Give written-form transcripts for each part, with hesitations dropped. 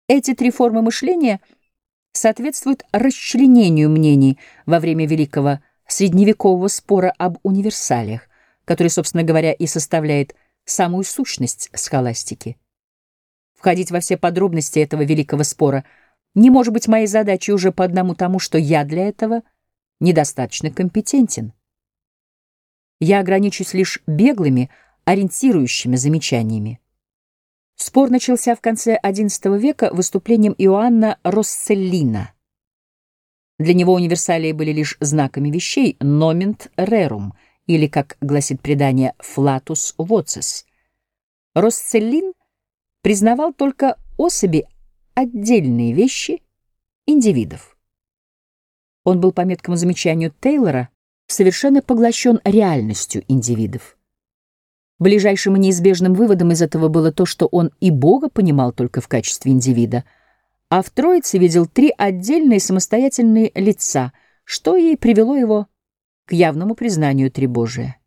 Эти три формы мышления соответствуют расчленению мнений во время великого средневекового спора об универсалиях, который, собственно говоря, и составляет самую сущность схоластики. Входить во все подробности этого великого спора не может быть моей задачей уже по одному тому, что я для этого недостаточно компетентен. Я ограничусь лишь беглыми, ориентирующими замечаниями. Спор начался в конце XI века выступлением Иоанна Росселлина. Для него универсалии были лишь знаками вещей «номент рерум», или, как гласит предание, «флатус воцис». Росселлин признавал только особи отдельные вещи индивидов. Он был, по меткому замечанию Тейлора, совершенно поглощен реальностью индивидов. Ближайшим и неизбежным выводом из этого было то, что он и Бога понимал только в качестве индивида, а в Троице видел три отдельные самостоятельные лица, что и привело его к явному признанию трибожия.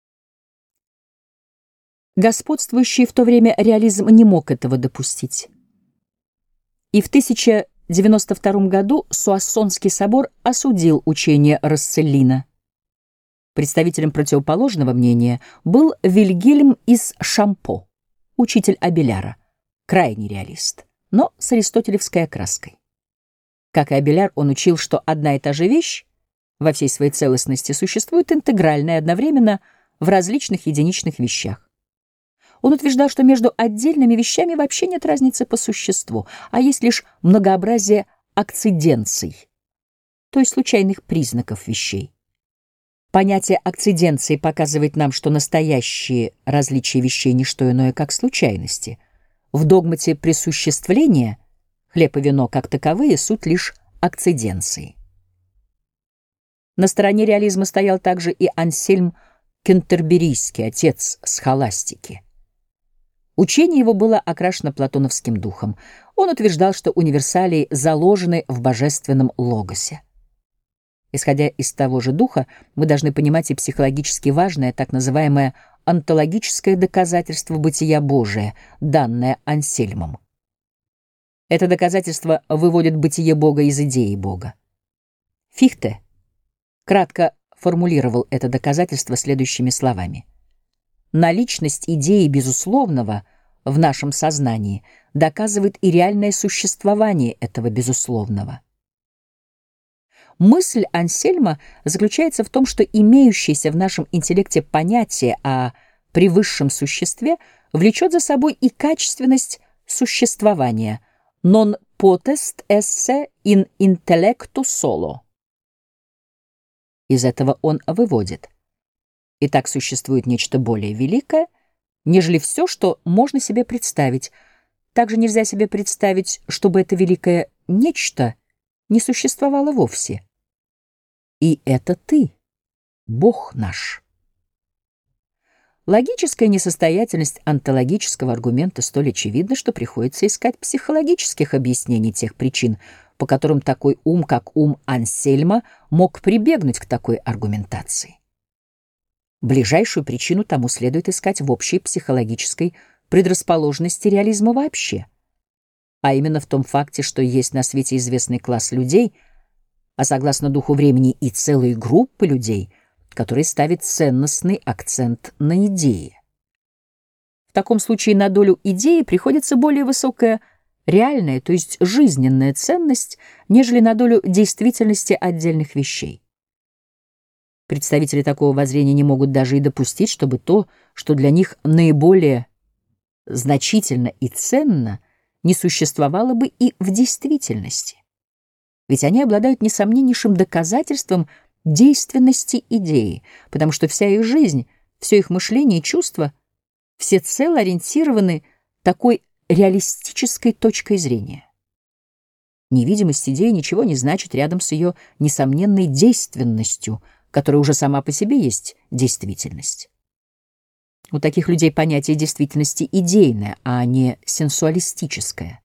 Господствующий в то время реализм не мог этого допустить. И в 1092 году Суассонский собор осудил учение Росселлина. Представителем противоположного мнения был Вильгельм из Шампо, учитель Абеляра, крайний реалист, но с аристотелевской окраской. Как и Абеляр, он учил, что одна и та же вещь во всей своей целостности существует интегрально и одновременно в различных единичных вещах. Он утверждал, что между отдельными вещами вообще нет разницы по существу, а есть лишь многообразие акциденций, то есть случайных признаков вещей. Понятие акциденции показывает нам, что настоящие различия вещей — не что иное, как случайности. В догмате присуществления хлеб и вино как таковые суть лишь акциденции. На стороне реализма стоял также и Ансельм Кентерберийский, отец схоластики. Учение его было окрашено платоновским духом. Он утверждал, что универсалии заложены в божественном логосе. Исходя из того же духа, мы должны понимать и психологически важное, так называемое онтологическое доказательство бытия Божия, данное Ансельмом. Это доказательство выводит бытие Бога из идеи Бога. Фихте кратко формулировал это доказательство следующими словами: «Наличность идеи безусловного в нашем сознании доказывает и реальное существование этого безусловного». Мысль Ансельма заключается в том, что имеющееся в нашем интеллекте понятие о превысшем существе влечет за собой и качественность существования «non potest esse in intellectu solo». Из этого он выводит: итак, существует нечто более великое, нежели все, что можно себе представить. Также нельзя себе представить, чтобы это великое нечто не существовало вовсе. И это ты, Бог наш. Логическая несостоятельность онтологического аргумента столь очевидна, что приходится искать психологических объяснений тех причин, по которым такой ум, как ум Ансельма, мог прибегнуть к такой аргументации. Ближайшую причину тому следует искать в общей психологической предрасположенности реализма вообще, а именно в том факте, что есть на свете известный класс людей, а согласно духу времени и целые группы людей, которые ставят ценностный акцент на идеи. В таком случае на долю идеи приходится более высокая реальная, то есть жизненная ценность, нежели на долю действительности отдельных вещей. Представители такого воззрения не могут даже и допустить, чтобы то, что для них наиболее значительно и ценно, не существовало бы и в действительности. Ведь они обладают несомненнейшим доказательством действенности идеи, потому что вся их жизнь, все их мышление и чувства всецело ориентированы такой реалистической точкой зрения. Невидимость идеи ничего не значит рядом с ее несомненной действенностью, которая уже сама по себе есть действительность. У таких людей понятие действительности идейное, а не сенсуалистическое.